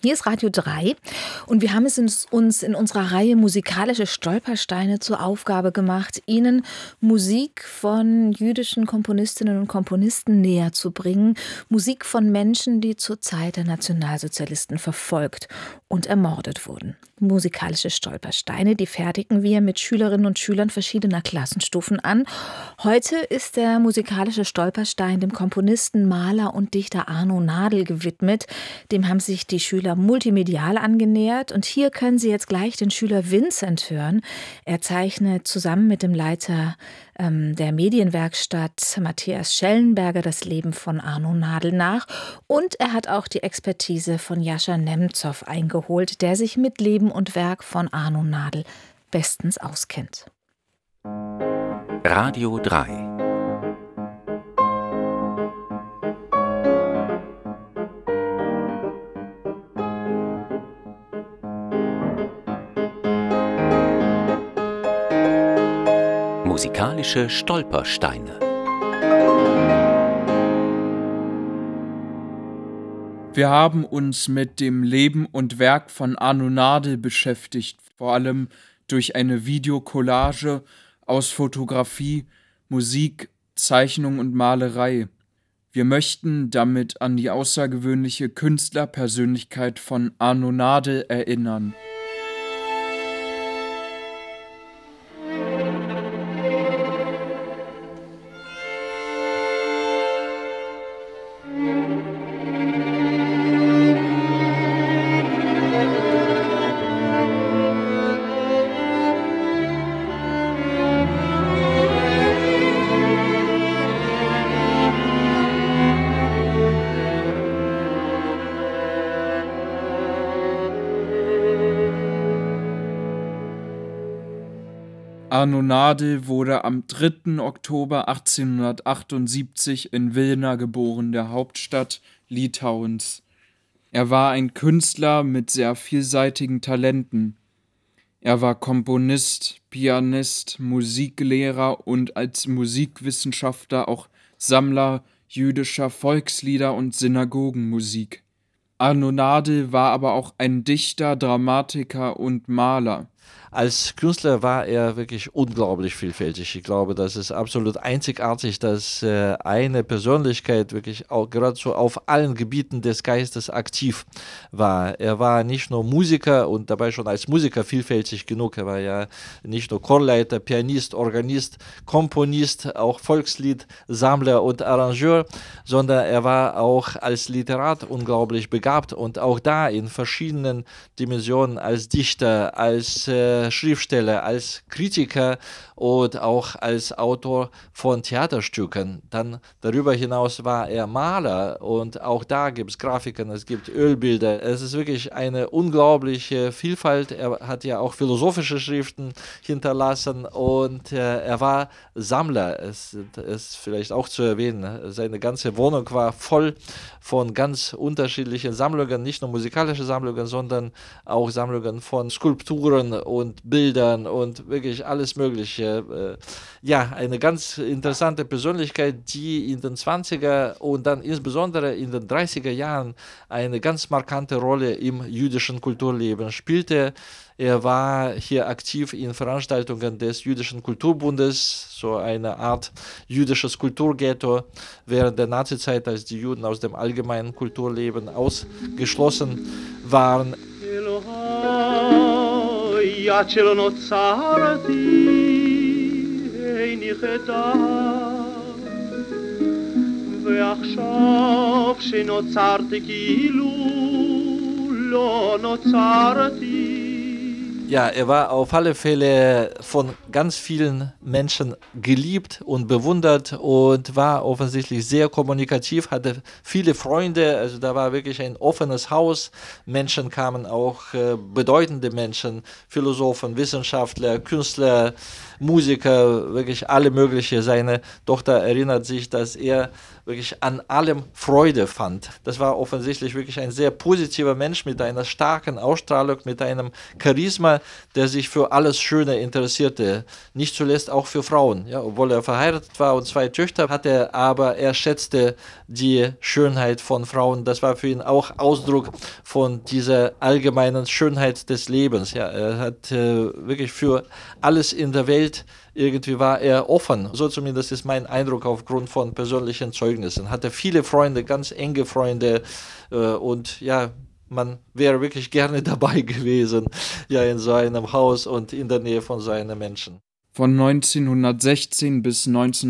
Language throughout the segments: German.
Hier ist Radio 3 und wir haben es uns in unserer Reihe Musikalische Stolpersteine zur Aufgabe gemacht, Ihnen Musik von jüdischen Komponistinnen und Komponisten näher zu bringen. Musik von Menschen, die zur Zeit der Nationalsozialisten verfolgt und ermordet wurden. Musikalische Stolpersteine, die fertigen wir mit Schülerinnen und Schülern verschiedener Klassenstufen an. Heute ist der musikalische Stolperstein dem Komponisten, Maler und Dichter Arno Nadel gewidmet. Dem haben sich die Schüler multimedial angenähert und hier können Sie jetzt gleich den Schüler Vincent hören. Er zeichnet zusammen mit dem Leiter der Medienwerkstatt Matthias Schellenberger das Leben von Arno Nadel nach und er hat auch die Expertise von Jascha Nemzow eingeholt, der sich mit Leben und Werk von Arno Nadel bestens auskennt. Radio 3 Musikalische Stolpersteine. Wir haben uns mit dem Leben und Werk von Arno Nadel beschäftigt, vor allem durch eine Videokollage aus Fotografie, Musik, Zeichnung und Malerei. Wir möchten damit an die außergewöhnliche Künstlerpersönlichkeit von Arno Nadel erinnern. Arno Nadel wurde am 3. Oktober 1878 in Vilna geboren, der Hauptstadt Litauens. Er war ein Künstler mit sehr vielseitigen Talenten. Er war Komponist, Pianist, Musiklehrer und als Musikwissenschaftler auch Sammler jüdischer Volkslieder und Synagogenmusik. Arno Nadel war aber auch ein Dichter, Dramatiker und Maler. Als Künstler war er wirklich unglaublich vielfältig. Ich glaube, das ist absolut einzigartig, dass eine Persönlichkeit wirklich auch geradezu auf allen Gebieten des Geistes aktiv war. Er war nicht nur Musiker und dabei schon als Musiker vielfältig genug. Er war ja nicht nur Chorleiter, Pianist, Organist, Komponist, auch Volksliedsammler und Arrangeur, sondern er war auch als Literat unglaublich begabt und auch da in verschiedenen Dimensionen als Dichter, als Schriftsteller, als Kritiker und auch als Autor von Theaterstücken. Dann darüber hinaus war er Maler und auch da gibt es Grafiken, es gibt Ölbilder. Es ist wirklich eine unglaubliche Vielfalt. Er hat ja auch philosophische Schriften hinterlassen und er war Sammler. Es ist vielleicht auch zu erwähnen, seine ganze Wohnung war voll von ganz unterschiedlichen Sammlungen, nicht nur musikalische Sammlungen, sondern auch Sammlungen von Skulpturen und Bildern und wirklich alles Mögliche. Ja, eine ganz interessante Persönlichkeit, die in den 20er und dann insbesondere in den 30er Jahren eine ganz markante Rolle im jüdischen Kulturleben spielte. Er war hier aktiv in Veranstaltungen des Jüdischen Kulturbundes, so eine Art jüdisches Kulturghetto während der Nazizeit, als die Juden aus dem allgemeinen Kulturleben ausgeschlossen waren. ועכשיו שנוצרתי כאילו לא נוצרתי. Ja, er war auf alle Fälle von ganz vielen Menschen geliebt und bewundert und war offensichtlich sehr kommunikativ, hatte viele Freunde, also da war wirklich ein offenes Haus. Menschen kamen auch, bedeutende Menschen, Philosophen, Wissenschaftler, Künstler, Musiker, wirklich alle mögliche. Seine Tochter erinnert sich, dass er wirklich an allem Freude fand. Das war offensichtlich wirklich ein sehr positiver Mensch mit einer starken Ausstrahlung, mit einem Charisma, einer, der sich für alles Schöne interessierte, nicht zuletzt auch für Frauen. Ja, obwohl er verheiratet war und 2 Töchter hatte, aber er schätzte die Schönheit von Frauen. Das war für ihn auch Ausdruck von dieser allgemeinen Schönheit des Lebens. Ja, er hat wirklich für alles in der Welt, irgendwie war er offen. So zumindest ist mein Eindruck aufgrund von persönlichen Zeugnissen. Hatte viele Freunde, ganz enge Freunde und ja, man wäre wirklich gerne dabei gewesen, ja, in seinem Haus und in der Nähe von seinen Menschen. Von 1916 bis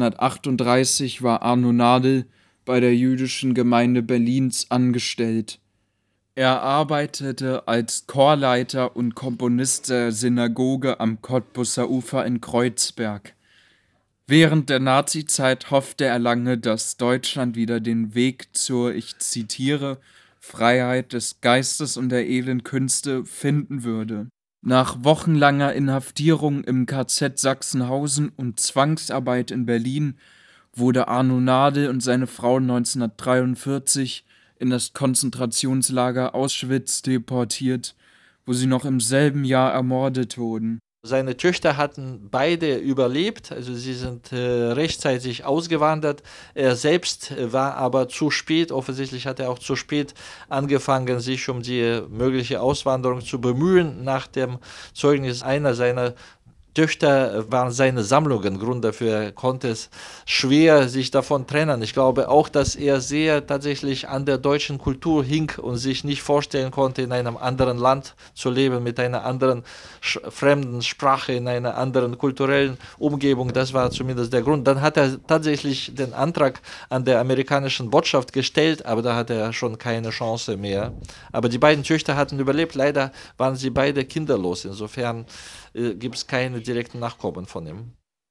1938 war Arno Nadel bei der jüdischen Gemeinde Berlins angestellt. Er arbeitete als Chorleiter und Komponist der Synagoge am Cottbusser Ufer in Kreuzberg. Während der Nazizeit hoffte er lange, dass Deutschland wieder den Weg zur, ich zitiere, Freiheit des Geistes und der edlen Künste finden würde. Nach wochenlanger Inhaftierung im KZ Sachsenhausen und Zwangsarbeit in Berlin wurde Arno Nadel und seine Frau 1943 in das Konzentrationslager Auschwitz deportiert, wo sie noch im selben Jahr ermordet wurden. Seine Töchter hatten beide überlebt, also sie sind rechtzeitig ausgewandert. Er selbst war aber zu spät, offensichtlich hat er auch zu spät angefangen, sich um die mögliche Auswanderung zu bemühen. Nach dem Zeugnis einer seiner Töchter waren seine Sammlungen Grund dafür. Er konnte es schwer sich davon trennen. Ich glaube auch, dass er sehr tatsächlich an der deutschen Kultur hing und sich nicht vorstellen konnte, in einem anderen Land zu leben, mit einer anderen fremden Sprache, in einer anderen kulturellen Umgebung. Das war zumindest der Grund. Dann hat er tatsächlich den Antrag an der amerikanischen Botschaft gestellt, aber da hatte er schon keine Chance mehr. Aber die beiden Töchter hatten überlebt. Leider waren sie beide kinderlos. Insofern gibt es keine direkten Nachkommen von ihm.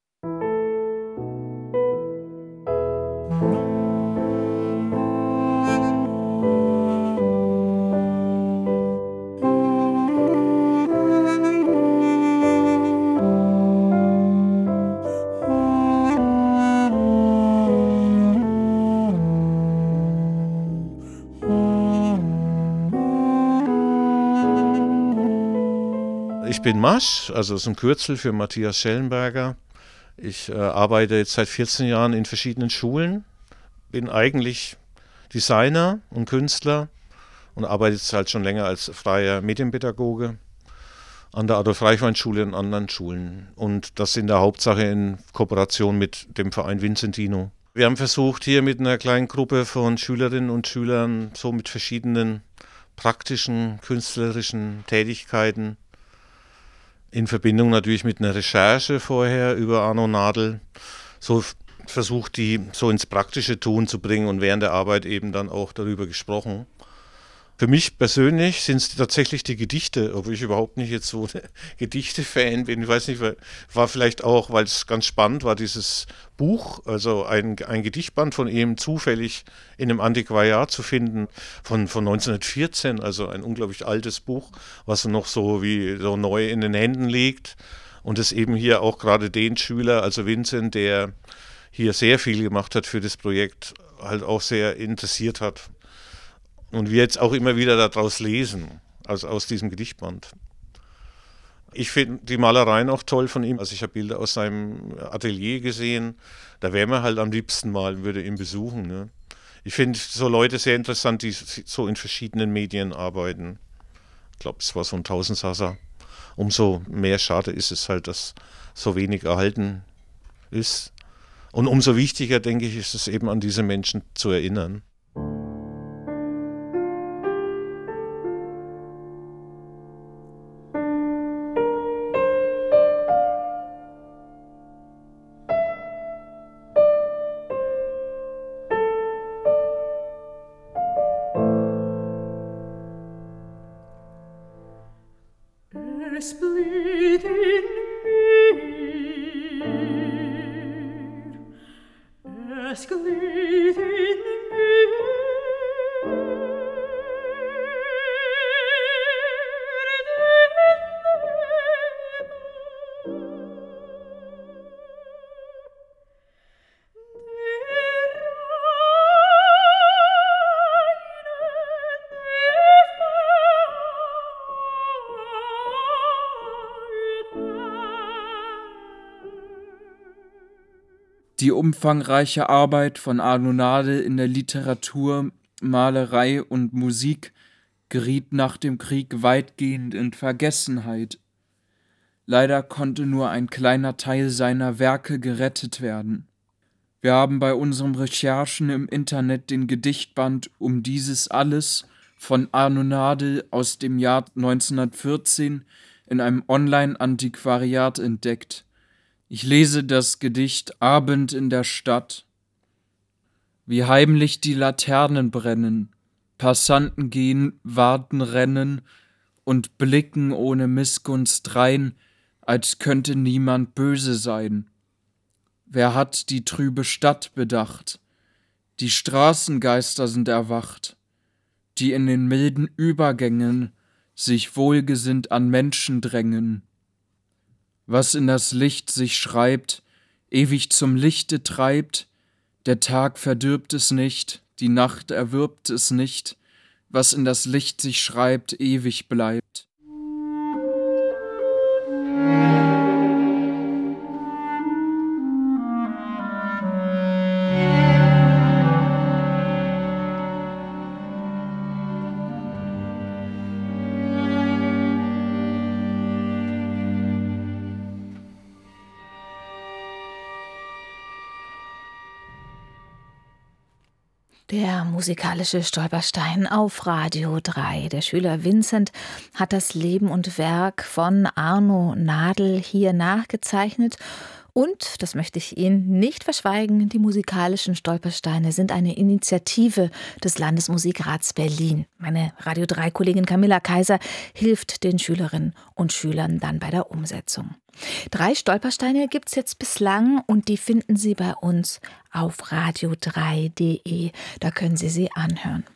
Ich bin Masch, also das ist ein Kürzel für Matthias Schellenberger. Ich arbeite jetzt seit 14 Jahren in verschiedenen Schulen, bin eigentlich Designer und Künstler und arbeite jetzt halt schon länger als freier Medienpädagoge an der Adolf-Reichwein-Schule und anderen Schulen. Und das in der Hauptsache in Kooperation mit dem Verein Vincentino. Wir haben versucht, hier mit einer kleinen Gruppe von Schülerinnen und Schülern so mit verschiedenen praktischen, künstlerischen Tätigkeiten in Verbindung natürlich mit einer Recherche vorher über Arno Nadel, so versucht, die so ins praktische Tun zu bringen und während der Arbeit eben dann auch darüber gesprochen. Für mich persönlich sind es tatsächlich die Gedichte, obwohl ich überhaupt nicht jetzt so Gedichte-Fan bin. Ich weiß nicht, war vielleicht auch, weil es ganz spannend war, dieses Buch, also ein Gedichtband von ihm zufällig in einem Antiquariat zu finden von 1914, also ein unglaublich altes Buch, was noch so wie so neu in den Händen liegt und es eben hier auch gerade den Schüler, also Vincent, der hier sehr viel gemacht hat für das Projekt, halt auch sehr interessiert hat. Und wir jetzt auch immer wieder daraus lesen, also aus diesem Gedichtband. Ich finde die Malereien auch toll von ihm. Also ich habe Bilder aus seinem Atelier gesehen. Da wäre man halt am liebsten mal, würde ihn besuchen. Ne? Ich finde so Leute sehr interessant, die so in verschiedenen Medien arbeiten. Ich glaube, es war so ein Tausendsasser. Umso mehr schade ist es halt, dass so wenig erhalten ist. Und umso wichtiger, denke ich, ist es eben an diese Menschen zu erinnern. Es blüht in mir, es glüht in mir, Die umfangreiche Arbeit von Arno Nadel in der Literatur, Malerei und Musik geriet nach dem Krieg weitgehend in Vergessenheit. Leider konnte nur ein kleiner Teil seiner Werke gerettet werden. Wir haben bei unseren Recherchen im Internet den Gedichtband Um dieses alles von Arno Nadel aus dem Jahr 1914 in einem Online-Antiquariat entdeckt. Ich lese das Gedicht Abend in der Stadt. Wie heimlich die Laternen brennen, Passanten gehen, warten, rennen und blicken ohne Missgunst drein, als könnte niemand böse sein. Wer hat die trübe Stadt bedacht? Die Straßengeister sind erwacht, die in den milden Übergängen sich wohlgesinnt an Menschen drängen. Was in das Licht sich schreibt, ewig zum Lichte treibt, der Tag verdirbt es nicht, die Nacht erwirbt es nicht, was in das Licht sich schreibt, ewig bleibt. Der musikalische Stolperstein auf Radio 3. Der Schüler Vincent hat das Leben und Werk von Arno Nadel hier nachgezeichnet. Und, das möchte ich Ihnen nicht verschweigen, die musikalischen Stolpersteine sind eine Initiative des Landesmusikrats Berlin. Meine Radio 3-Kollegin Camilla Kaiser hilft den Schülerinnen und Schülern dann bei der Umsetzung. 3 Stolpersteine gibt es jetzt bislang und die finden Sie bei uns auf radio3.de. Da können Sie sie anhören.